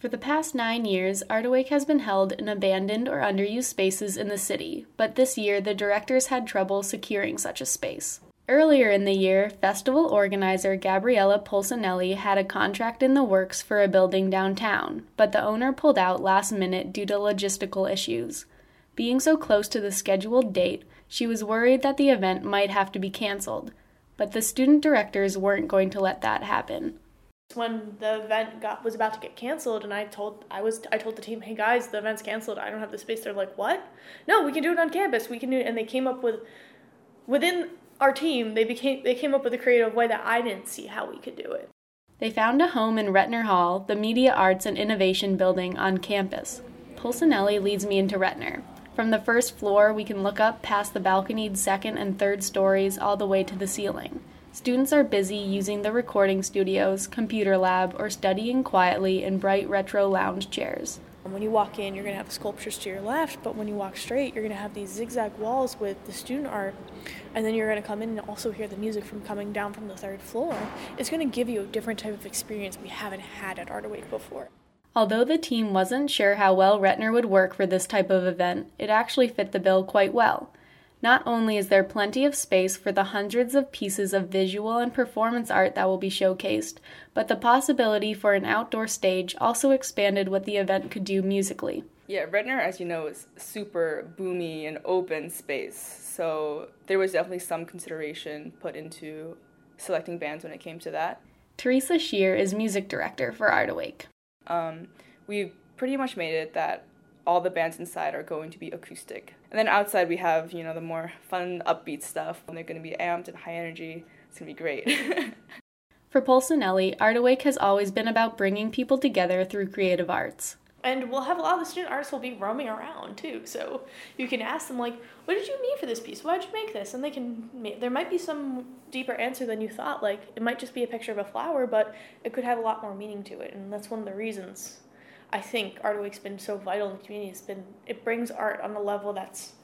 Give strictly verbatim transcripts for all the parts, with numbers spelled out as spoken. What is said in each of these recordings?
For the past nine years, Art Awake has been held in abandoned or underused spaces in the city, but this year the directors had trouble securing such a space. Earlier in the year, festival organizer Gabriella Polsinelli had a contract in the works for a building downtown, but the owner pulled out last minute due to logistical issues. Being so close to the scheduled date, she was worried that the event might have to be canceled, but the student directors weren't going to let that happen. When the event got was about to get canceled, and I told I was I told the team, "Hey guys, the event's canceled. I don't have the space." They're like, "What? No, we can do it on campus. We can do it." And they came up with within our team, they became they came up with a creative way that I didn't see how we could do it. They found a home in Retner Hall, the Media Arts and Innovation building on campus. Polsinelli leads me into Retner. From the first floor, we can look up past the balconied second and third stories all the way to the ceiling. Students are busy using the recording studios, computer lab, or studying quietly in bright retro lounge chairs. When you walk in, you're going to have sculptures to your left, but when you walk straight, you're going to have these zigzag walls with the student art, and then you're going to come in and also hear the music from coming down from the third floor. It's going to give you a different type of experience we haven't had at Art Awake before. Although the team wasn't sure how well Retner would work for this type of event, it actually fit the bill quite well. Not only is there plenty of space for the hundreds of pieces of visual and performance art that will be showcased, but the possibility for an outdoor stage also expanded what the event could do musically. Yeah, Retner, as you know, is super boomy and open space, so there was definitely some consideration put into selecting bands when it came to that. Teresa Shear is music director for Art Awake. Um, we pretty much made it that all the bands inside are going to be acoustic. And then outside we have, you know, the more fun, upbeat stuff. And they're going to be amped and high energy. It's going to be great. For Polsinelli, Art Awake has always been about bringing people together through creative arts. And we'll have a lot of the student artists will be roaming around too. So you can ask them, like, what did you mean for this piece? Why did you make this? And they can, there might be some deeper answer than you thought. Like, it might just be a picture of a flower, but it could have a lot more meaning to it. And that's one of the reasons I think Art Awake's been so vital in the community. It's been, it brings art on a level that's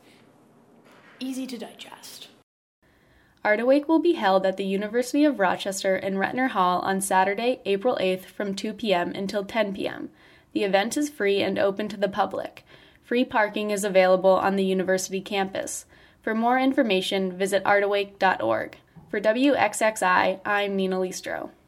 easy to digest. Art Awake will be held at the University of Rochester in Retner Hall on Saturday, April eighth from two p.m. until ten p.m. The event is free and open to the public. Free parking is available on the university campus. For more information, visit art awake dot org. For W X X I, I'm Nina Listro.